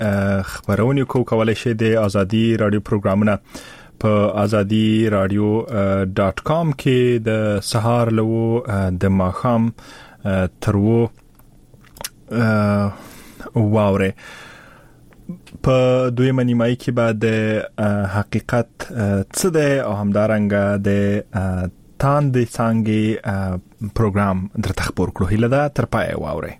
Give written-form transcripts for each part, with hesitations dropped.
خبرونه کولای شئ د ازادي رادیو پروګرامونه په azadi.radio.com کې د سهار له د ماخام ترو واوره په دویمه نیمایي کې بعد حقیقت څه ده او همدارنګه د تاندې څنګه پروګرام درته خبر کړو هله دا تر پای واوره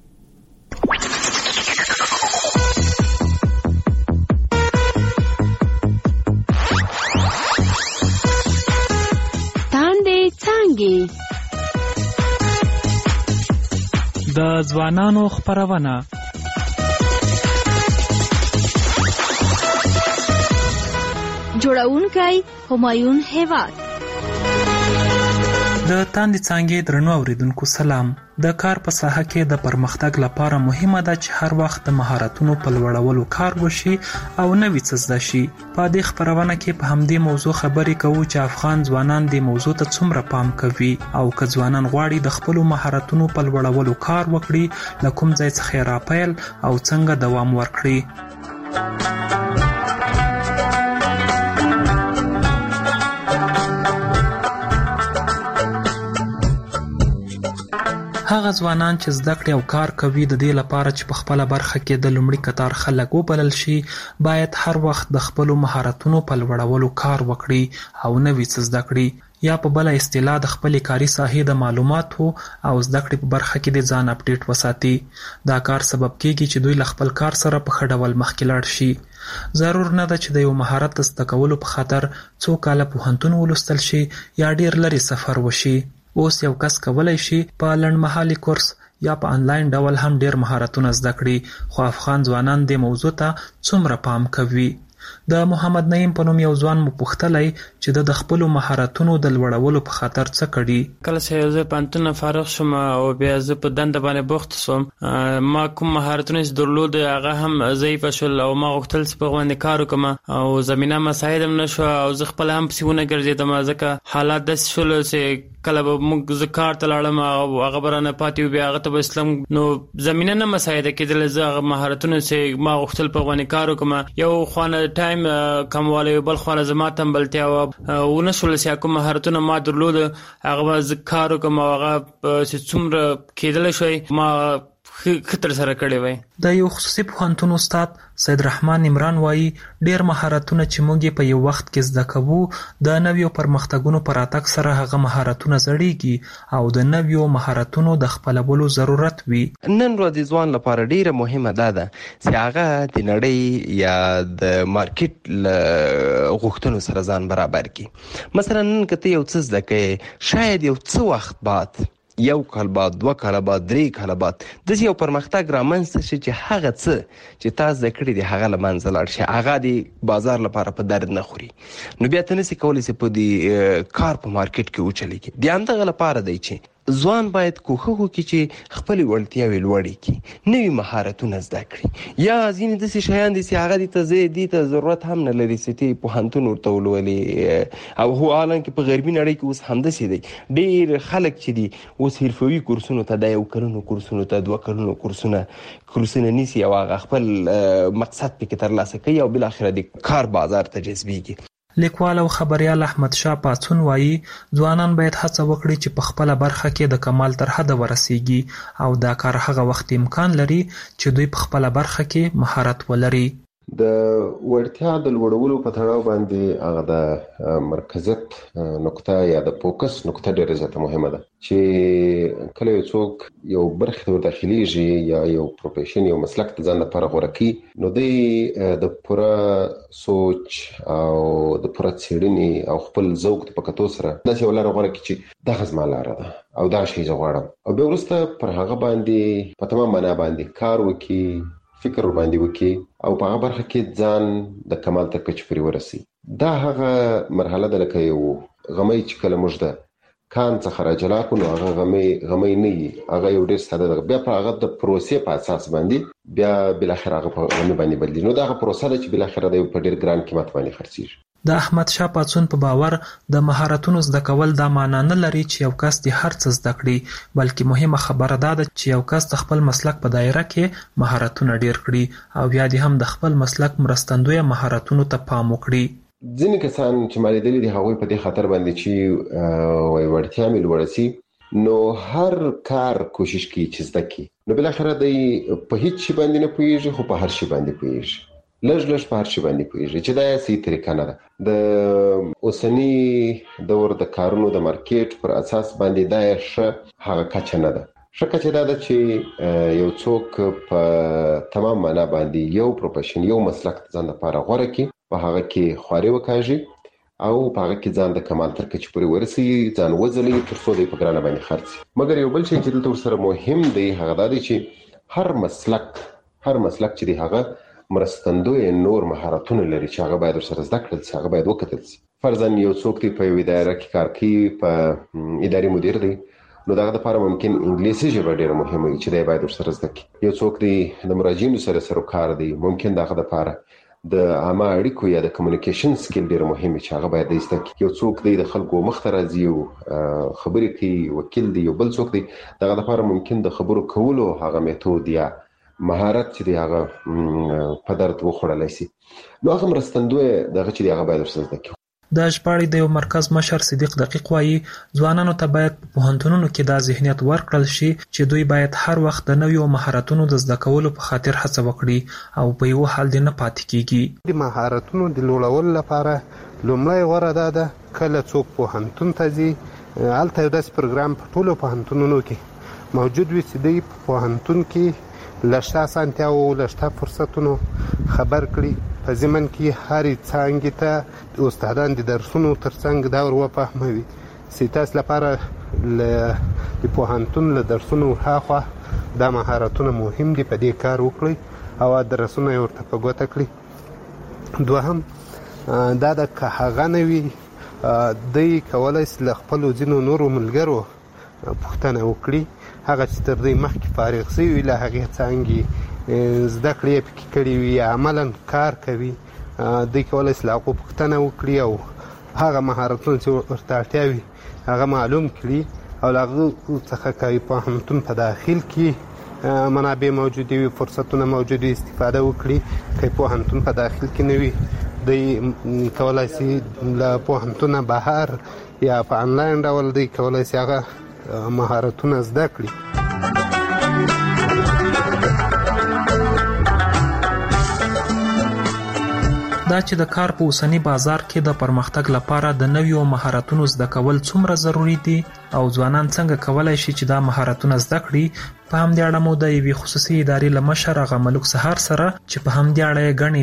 تاندې څنګه د ځوانانو خبرونه جوړونکي همایون هیواد د تاندې څنګه درنو اوریدونکو سلام د کار په ساحه کې د پرمختګ لپاره مهمه ده چې هر وخت د مهارتونو په لوړولو کار وشي او نوې څه زده شي. په دې خبرونه کې په همدې موضوع خبرې کوو چې افغان ځوانان د موضوع ته څومره پام کوي او که ځوانان غواړي د خپل مهارتونو په لوړولو کار وکړي له کوم ځای څخه راپیل او څنګه دوام ورکړي. هغه ځوانان چې زده کړې او کار کوي د دې لپاره چې په خپل برخه کې د لومړي قطار خلک وبلل شي باید هر وخت د خپل مهارتونو په لوړولو کار وکړي او نوې څه زده کړي یا په بل اصطلاح د خپل کاري ساحې د معلوماتو او زده کړې په برخه کې د ځان اپډیټ وساتي. دا کار سبب کیږي چې دوی له خپل کار سره په ښه ډول مخکې لاړ شي. ضرور نه ده چې د یو مهارت زده کولو په خاطر څو کاله پوهنتون ولوستل شي یا ډیر لري سفر وشي. اوس یو کس کولای شي په لنډمهالي کورس یا په انلاین ډول هم ډیر مهارتونه زده کړي، خو افغان ځوانان د موضوع ته څومره پام کوي؟ د محمد نعیم په نوم یو ځوان مو پوښتلی چې د خپل مهارتونو د لوړولو په خاطر څه کړي. کله چې زه پانتون فارغ شوم او بیا زه په دنده باندې بوخت شوم، ما کوم مهارتونه چې درلود هغه هم ضعیف شول او ما غوښتل چې په باندې کار وکم او زمينه مساعد هم نشو او زه خپل هم پسونه ګرځیدم ځکه حالات د شول چې کله به موږ ذکر ته لاړم او هغه برانه پاتې بیا هغه ته اسلام نو زمينه نه مساعد کېدل. زه مهارتونه چې ما غوښتل په باندې کار وکم یو خوانه ټایم کمواله بل خواله زما تمبلتیا او ونشول چې کوم مهارتونه ما درلود هغه ذکر وکم هغه چې څومره کېدل شوی ما خطر سره کړی وای. د یو خصوصي پوهنتون استاد سید رحمان عمران وایي ډیر مهارتونه چې موږ په یو وخت کې زده کوو د نویو پرمختګونو پر راتګ سره هغه مهارتونه زړیږي او د نویو مهارتونو د خپلولو ضرورت وي. نن ورځ ځوان لپاره ډیره مهمه ده چې هغه د نړۍ یا د مارکیټ غوښتنو سره ځان برابر کړي. مثلا نن کته یو څه زده کوي شاید یو څه وخت بعد یو کال بعد 2 کال بعد 3 کال بعد د یو پرمختګ رامنځته شي چې هغه څه چې تاسو ذکرې دي هغه لمنځه لاړ شي هغه د بازار لپاره په درد نه خوري نو بیا ته نسی کولای چې په دې کار په مارکیټ کې وچلېږي. د همدغه لپاره دی چې ځوان باید کوښښ وکړي چې خپل وړتیاوې لوړې کړي، نوي مهارتونه زده کړي یا ځینې داسې شیان دي چې هغه دې ته ضرورت هم نه لري چې ته پوهنتون ورته ولولې او هو حالانکه په غربي نړۍ کې اوس همداسې دی. ډېر خلک چې دي اوس حرفوي کورسونو ته د 1 کلونو کورسونو ته 2 کلونو کورسونه نیسي او هغه خپل مقصد پکې ترلاسه کوي او بالاخره د کار بازار ته جذبېږي. لیکوال او خبریال احمد شاه پاڅون وایي ځوانان باید هڅه وکړي چې په خپل برخه کې د کمال تر حده ورسیږي او دا کار هغه وخت امکان لري چې دوی په خپل برخه کې مهارت ولري. د ورتیا د لوړولو په تړاو باندې هغه د مرکزیت نقطه یا د فوکس نقطه ډېره زیاته مهمه ده چې کله یو څوک یو برخه ته داخليږي یا یو پروفیشن یو مسلک ته ځان لپاره غوړه کوي نو د پوره سوچ او د پوره څېړنې او خپل ذوق په کتو سره داسې ولر غوړه کوي چې دغه زما لاره ده او دا شی زه غواړم او به ورسته پر هغه باندې په تمام معنا باندې کار وکړي فکر باندې وکړي او په هغه برخه کې ځان د کمال ته کچ پورې ورسي. دا هغه مرحله ده لکه یو غمی چې کله موږ ده کان څخه راجلا کو نو هغه غمی نه وي هغه یو ډېر ساده ده بیا په هغه د پروسې په اساس باندې بیا بل اخر هغه په غمی باندې بدلی نو دا هغه پروسه ده چې بل اخر د په ډېر ګران قیمت باندې خرڅیږي. د احمد شاه پاڅون په باور د مهارتونو زده کول دا معنا نه لري چې یو کس د هر څه زده کړي، بلکې مهمه خبره دا ده چې یو کس د خپل مسلک په دایره کې مهارتونه ډیر کړي او بیا دې هم د خپل مسلک مرستندوی مهارتونو ته پام وکړي. ځینې کسان چې ما لیدلي دي هغوی په دې خاطر باندې چې وایي وړتیا مې لوړه سي، نو هر کار کوشش کوي چې زده کړي، نو بالاخره دی په هیڅ شي باندې نه پوهیږي خو په هر شي باندې پوهیږي، لږ په هر شي باندې پوهیږي چې دا یې صحیح طریقه نه ده. د اوسني دور د کارونو د مارکیټ پر اساس باندې دا یې ښه هغه کچه نه ده. ښه کچه دا ده چې یو څوک په تمام معنا باندې یو پروفیشن یو مسلک ځان لپاره غوره کړي، په هغه کې خواري وکاږي او په هغه کې ځان د کمال تر کچې پورې ورسوي، ځان وځلوي تر څو دی په ګرانه باندې خرڅ. مګر یو بل شی چې دلته ورسره مهم دی هغه دا دی چې هر مسلک چې دی هغه مرستندوی نور مهارتونه لري چې هغه باید ورسره زده کړل شي، هغه باید وکتل شي. فرضاً یو څوک دی په یوه اداره کې کار کوي، په اداري مدیر دی، نو دغه لپاره ممکن انګلیسي ژبه ډیره مهمه وي چې دی باید ورسره زده کړي. یو څوک دی د مراجعینو سره کار دی، ممکن دغه لپاره د عامه اړیکو یا د کمیونیکیشن سکیل ډیر مهم چې هغه باید زده کړي. یو څوک دی د خلکو مخ ته راځي او خبرې کوي، وکیل دی، یو بل څوک دی دغه لپاره ممکن د خبرو کولو هغه میتود یا مهارت چې دی هغه په درد وخوړلی شي، نو هغه مرستندوی دغه چې دی هغه باید ورسره زده کړي. د ژباړې د یو مرکز مشر صدیق دقیق وایي ځوانانو ته باید په پوهنتونونو کې دا ذهنیت ورکړل شي چې دوی باید هر وخت د نویو مهارتونو د زده کولو په خاطر هڅه وکړي او په یو حال دې نه پاتې کیږي. د مهارتونو د لوړولو لپاره لومړی غوره ده کله څوک پوهنتون ته ځي هلته یو داسې پروګرام په ټولو پوهنتونونو کې موجود وي چې دوی په پوهنتون کې له شته اسانتیاوو له شته فرصتونو خبر کړي، په ضمن کې هرې څانګې ته استادان د درسونو ترڅنګ دا ور وفهموي چې تاسو لپاره د پوهنتون له درسونو هاخوا دا مهارتونه مهم دي، په دې کار وکړئ او درسونه یې ورته په ګوته کړي. دوهم دا د که هغه نه وي دوی کولی شي له خپلو ځینو نورو ملګرو پوښتنه وکړي، هغه چې تر دوی مخکې فارغ شوي له هغې څانګې زده کړې یې پکې کړي وي یا عملا کار کوي، دوی کولی شي له هغو پوښتنه وکړي او هغه مهارتونه چې ورته اړتیا وي هغه معلوم کړي او له هغو څخه که پوهنتون په داخل کې منابع موجودې وي، فرصتونه موجود وي، استفاده وکړي. که پوهنتون په داخل کې نه وي دوی کولی شي له پوهنتونه بهر یا په انلاین ډول دوی کولی شي هغه مهارتونه زده کړي. دا چې د کار په اوسنی بازار کې د پرمختګ لپاره د نویو مهارتونو زده کول څومره ضروری دي او ځوانان څنګه کولای شي چې دا مهارتونه زده کړي، په همدې اړه مو د یوې خصوصي ادارې له مشر هغه ملک سهار سره چې په همدې اړه یې ګڼې